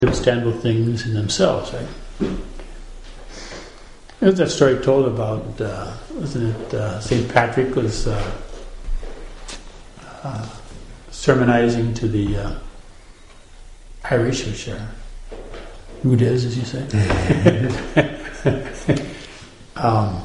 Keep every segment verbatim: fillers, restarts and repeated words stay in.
understandable things in themselves, right? There's that story told about, uh, wasn't it, uh, Saint Patrick was uh, uh, sermonizing to the uh, Irish, which are Rudes, as you say. um,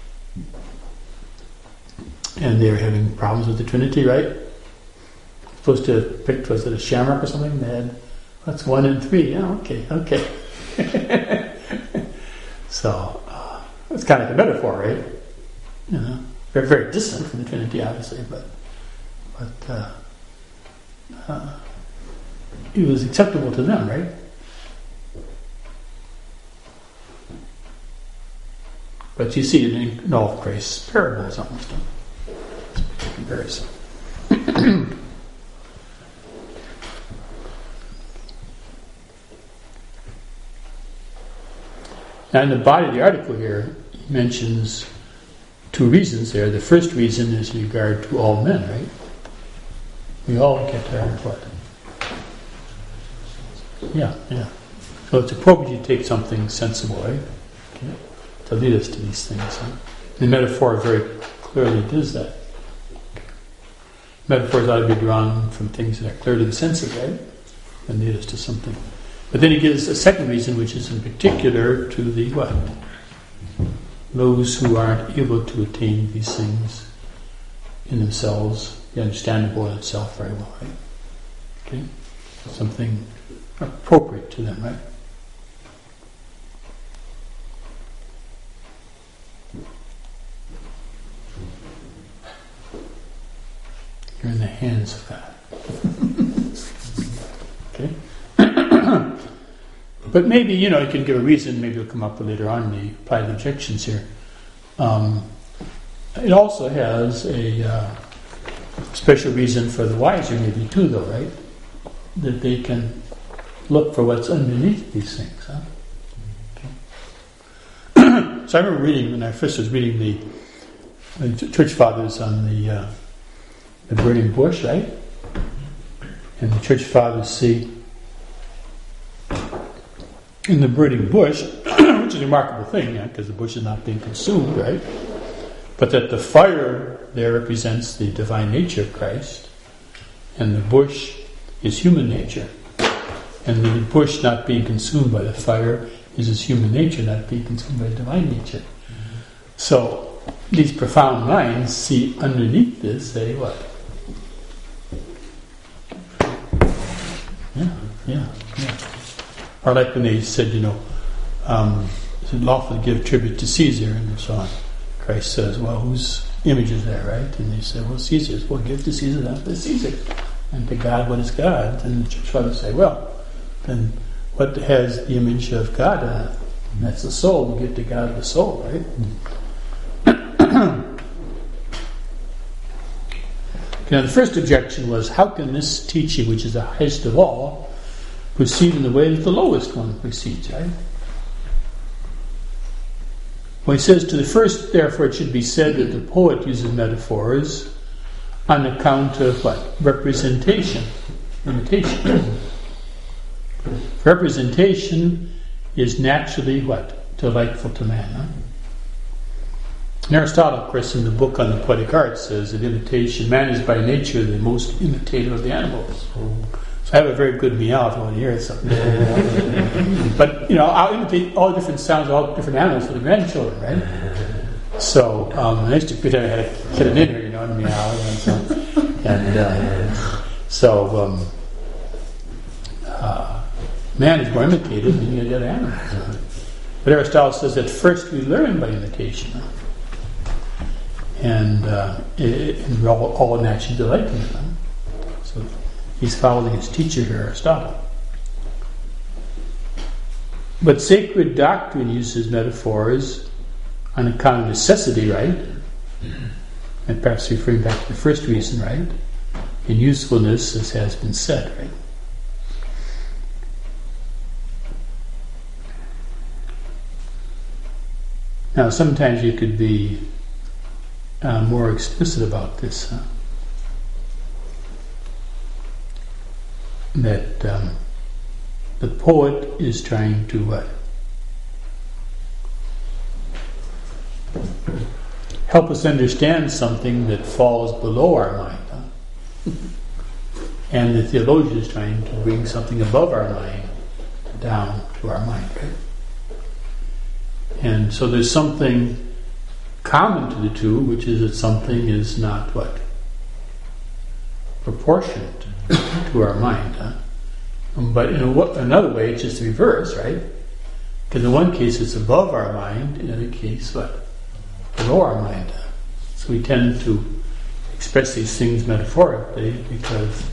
and they were having problems with the Trinity, right? Supposed to have picked, was it a shamrock or something? They had, that's one and three. Yeah, okay, okay. So, uh, it's kind of like a metaphor, right? You know, very, very distant from the Trinity, obviously, but but uh, uh, it was acceptable to them, right? But you see it in all of Christ's parables almost. Comparison. Now, in the body of the article here, he mentions two reasons there. The first reason is in regard to all men, right? We all get our what? Yeah, yeah. So it's appropriate to take something sensible, right? Okay. To lead us to these things. Huh? The metaphor very clearly does that. Metaphors ought to be drawn from things that are clear to the senses, right? And lead us to something. But then he gives a second reason, which is in particular to the what? Those who aren't able to attain these things in themselves, the understandable in itself very well, right? Okay? Something appropriate to them, right? You're in the hands of God. Okay? But maybe, you know, you can give a reason, maybe it'll come up later on in the applied objections here. Um, it also has a uh, special reason for the wiser, maybe too, though, right? That they can look for what's underneath these things. Huh? Okay. So I remember reading, when I first was reading the, the Church Fathers on the, uh, the burning bush, right? And the Church Fathers see in the burning bush, which is a remarkable thing, yeah, because the bush is not being consumed, right? But that the fire there represents the divine nature of Christ, and the bush is human nature. And the bush not being consumed by the fire is his human nature not being consumed by the divine nature. Mm-hmm. So these profound minds see underneath this, say what? Yeah, yeah, yeah. Or like when they said, you know, um, is it lawful to give tribute to Caesar and so on? Christ says, well, whose image is that, right? And they say, well, Caesar's. Well, give to Caesar that is Caesar. And to God what is God? And the Church Fathers say, well, then what has the image of God in it? And that's the soul. We give to God the soul, right? Okay, now the first objection was, how can this teaching, which is the highest of all, proceed in the way that the lowest one proceeds, right? Well, he says, to the first, therefore, it should be said that the poet uses metaphors on account of what? Representation. Imitation. Representation is naturally what? Delightful to man, huh? And Aristotle, of course, in the book on the poetic arts, says that imitation, man is by nature the most imitative of the animals. So I have a very good meow if you want to hear something. But, you know, I'll imitate all different sounds of all different animals for the grandchildren, right? So um, I used to pretend I had a kid in here, you know, and meow. And so, and, uh, so um, uh, man is more imitative than any of the other animals. But Aristotle says that first we learn by imitation. And uh, it, it, we're all, all naturally delighting in them. So he's following his teacher here, Aristotle. But sacred doctrine uses metaphors on account of necessity, right? And perhaps referring back to the first reason, right? In usefulness, as has been said, right? Now, sometimes you could be uh, more explicit about this. Huh? That um, the poet is trying to what? Help us understand something that falls below our mind. Huh? And the theologian is trying to bring something above our mind down to our mind, right? And so there's something common to the two, which is that something is not what? Proportionate to our mind. Huh? But in a, another way, it's just the reverse, right? Because in one case it's above our mind, in another case, what? Below our mind. Huh? So we tend to express these things metaphorically because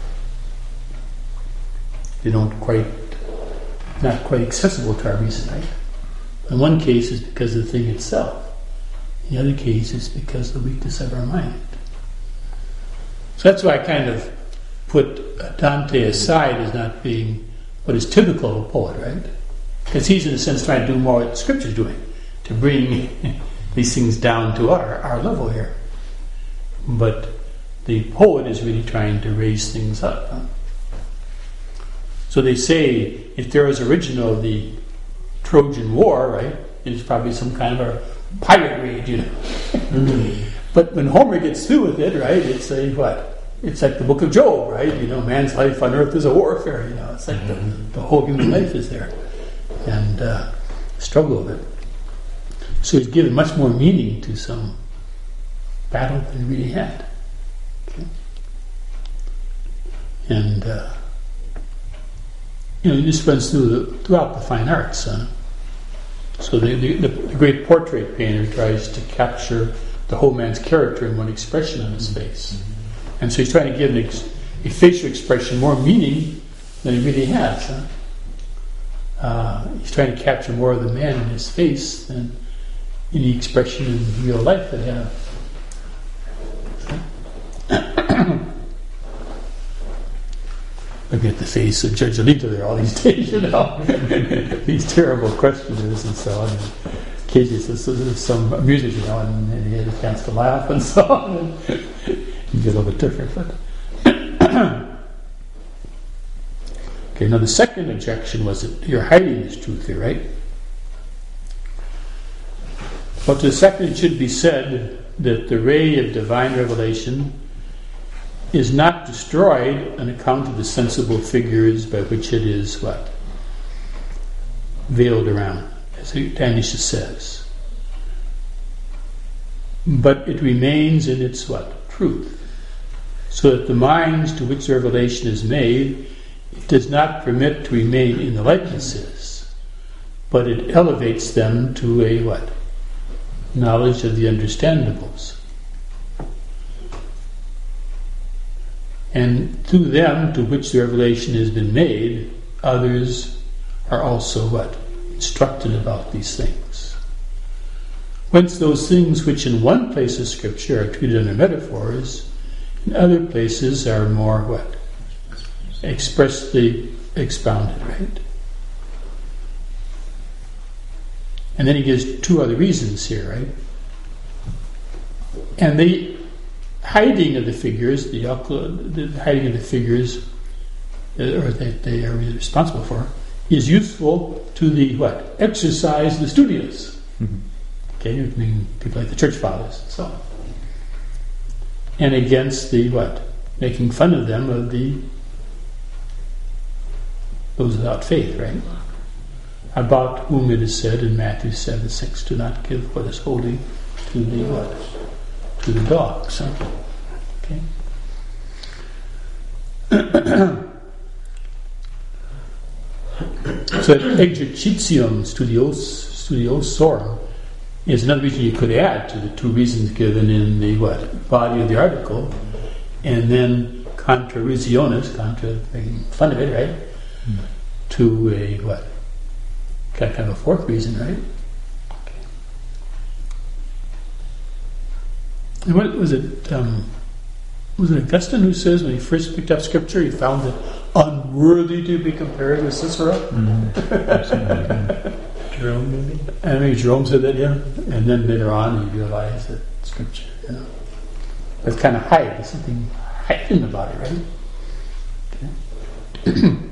they don't quite, not quite accessible to our reason, right? In one case it's because of the thing itself. In the other case it's because of the weakness of our mind. So that's why I kind of put Dante aside as not being what is typical of a poet, right? Because he's in a sense trying to do more what the Scripture's doing, to bring these things down to our, our level here. But the poet is really trying to raise things up. Huh? So they say if there was original of the Trojan War, right, it's probably some kind of a pirate raid, you know. Mm-hmm. But when Homer gets through with it, right, it's a what? It's like the book of Job, right? You know, man's life on earth is a warfare, you know. It's like mm-hmm. the, the whole human life is there. And uh, struggle with it. So he's given much more meaning to some battle than he really had. Okay? And uh, you know, this runs through the, throughout the fine arts. Huh? So the, the, the great portrait painter tries to capture the whole man's character in one expression on his face. Mm-hmm. And so he's trying to give an ex, a facial expression more meaning than he really has. Huh? Uh, he's trying to capture more of the man in his face than any expression in real life would have. Look at the face of Judge Alito there all these days, you know. These terrible questioners and so on. And occasionally so there's some amusement, you know, and, and he had a chance to laugh and so on. And you get a little bit different. But okay, now the second objection was that you're hiding this truth here, right? But to the second, it should be said that the ray of divine revelation is not destroyed on account of the sensible figures by which it is what? Veiled around, as Dionysius says. But it remains in its what? Truth. So that the minds to which the revelation is made, it does not permit to remain in the likenesses, but it elevates them to a what? Knowledge of the understandables. And through them to which the revelation has been made, others are also what? Instructed about these things. Whence those things which in one place of Scripture are treated under metaphors, in other places are more what? Expressly expounded, right? And then he gives two other reasons here, right? And the hiding of the figures, the, the hiding of the figures, or that they are responsible for, is useful to the what? Exercise of the studios. Mm-hmm. Okay, I mean people like the church fathers and so on. And against the what? Making fun of them of the those without faith, right? About whom it is said in Matthew seven six, do not give what is holy to the what? To the dogs. Huh? Okay. So exercitium studios studiosorum is another reason you could add to the two reasons given in the what? Body of the article, and then contra religionis, contra making fun of it, right? Mm. To a what? Kind of a fourth reason, right? Okay. And what was it? Um, was it Augustine who says when he first picked up Scripture, he found it unworthy to be compared with Cicero? Mm-hmm. Jerome, maybe. I mean, Jerome said that, yeah. And then later on, he realized that Scripture, you know, it's kind of hide. There's something hidden about it, right? Okay.